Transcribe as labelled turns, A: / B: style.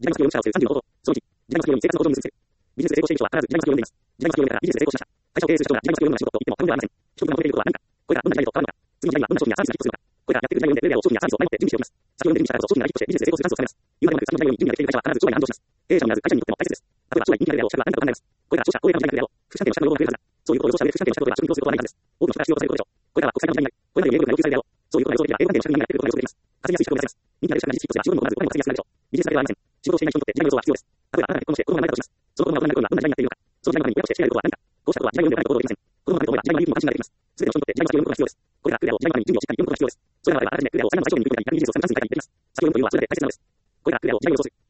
A: 時代のスキルを持者をする30の方法。その1、時代のスキルに生活の向上に結びつける。ビジネスで成功した人は必ず時代のスキルを読んでいます。時代のスキルを読んだらビジネスで成功しました。会社を経営する人が時代のスキルを読んだ仕事と言っても過言ではありません。人々が求めていることは何か。これがどんな時代へと変わるのか。次の時代にはどんな商品やサービスがヒットするのか。これがやっている時代を読んでウェブや商品やサービスを前もって準備しております。先ほど準備したからこそ商品がヒットしてビジネスで成功するチャンスをつかめます。言うまでもなく先の時代より準備ができている会社は必ず将来に繁盛します。経営者になる会社にとっても大切です。例えば将来人気が出るであろう資格が何かと考えます。これから著者、高齢化の時代になるであろう。福祉関係の資格の要望が増えるはずだ。そういうことを予想した上で福祉関係の資格を取れば職に競することはないはずです。多くの人が必要とされることでしょう。これからは国際化の時代になり、これまでより英語力が要求されるであろう。そういうことが予想できれば英語関係の資格に何がやっていることが予想できます。稼ぎやすい資格を目指せます。人気が出る資格が実績としては仕事にも同じお金も稼ぎやすくなるでしょう。ビジネスだけではありません。仕事をしていない人にとって時代の予想は必要です。例えばあなたが結婚して子供が生まれたとします。その子供が大人になる頃にはどんな時代になっているのか。その時代のために親としてしてやることは何か。こうしたことは時代を読んでおかないと行動できません。子供が生まれた頃には時代の有無も安心ができます。すべての人にとって時代のスキルを読むことが必要です。これから来るであろう時代のために準備をしっかり読むことが必要です。それらがあればあらかじめ来るであろう最後の最初に行くことができビジネスを探すにかけてビジネス。先ほどの理由はそれで大切なのです。これから来るであろう時代を予想する。